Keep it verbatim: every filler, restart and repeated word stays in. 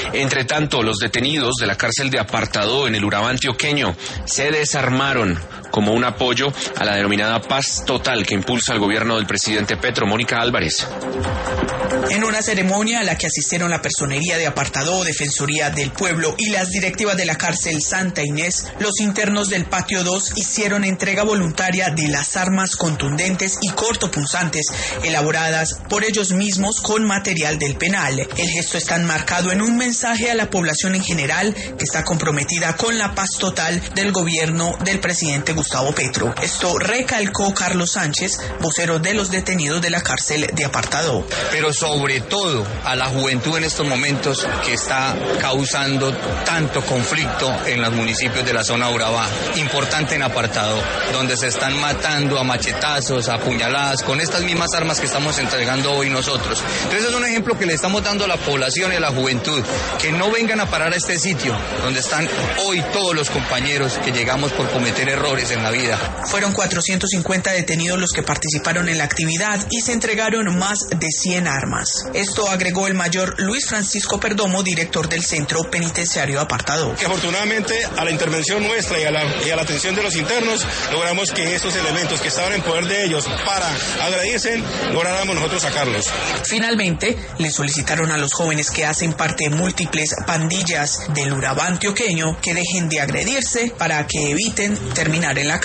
Entre tanto, los detenidos de la cárcel de Apartadó en el Urabá antioqueño se desarmaron como un apoyo a la denominada paz total que impulsa el gobierno del presidente Petro. Mónica Álvarez. En una ceremonia a la que asistieron la personería de Apartadó, Defensoría del Pueblo y las directivas de la cárcel Santa Inés, los internos del Patio dos hicieron entrega voluntaria de las armas contundentes y cortopunzantes elaboradas por ellos mismos con material del penal. El gesto está enmarcado en un mensaje a la población en general que está comprometida con la paz total del gobierno del presidente Gustavo Petro. Esto recalcó Carlos Sánchez, vocero de los detenidos de la cárcel de Apartadó. Pero sobre todo a la juventud en estos momentos que está causando tanto conflicto en los municipios de la zona Urabá, importante en Apartadó, donde se están matando a machetazos, a puñaladas, con estas mismas armas que estamos entregando hoy nosotros. Entonces es un ejemplo que le estamos dando a la población y a la juventud, que no vengan a parar a este sitio, donde están hoy todos los compañeros que llegamos por cometer errores en la vida. Fueron cuatrocientos cincuenta detenidos los que participaron en la actividad y se entregaron más de cien armas. Esto agregó el mayor Luis Francisco Perdomo, director del Centro Penitenciario Apartadó. Que afortunadamente a la intervención nuestra y a la, y a la atención de los internos logramos que estos elementos que estaban en poder de ellos para agredirse, lográramos nosotros sacarlos. Finalmente, le solicitaron a los jóvenes que hacen parte de múltiples pandillas del Urabá antioqueño que dejen de agredirse para que eviten terminar en la